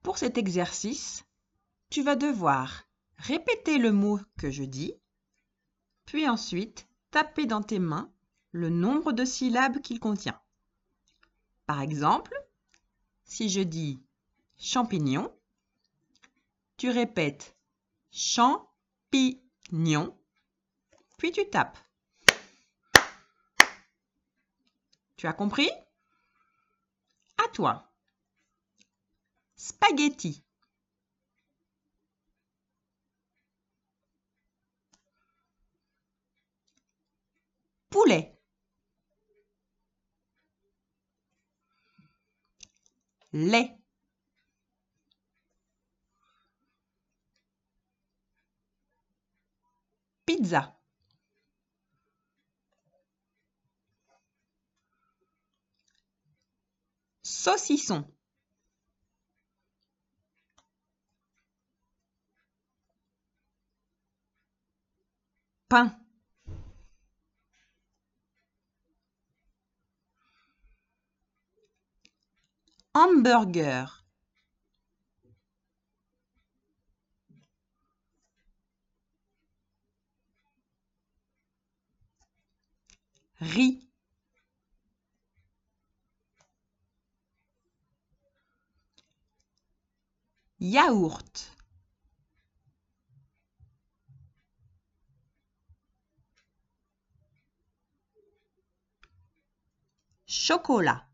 Pour cet exercice, tu vas devoir répéter le mot que je dis, puis ensuite taper dans tes mains le nombre de syllabes qu'il contient. Par exemple, si je dis champignon, tu répètes champignon, puis tu tapes. Tu as compris? À toi. Spaghetti. Poulet. Lait. Pizza. Saucisson. Pain. Hamburger. Riz. Yaourt. Chocolat.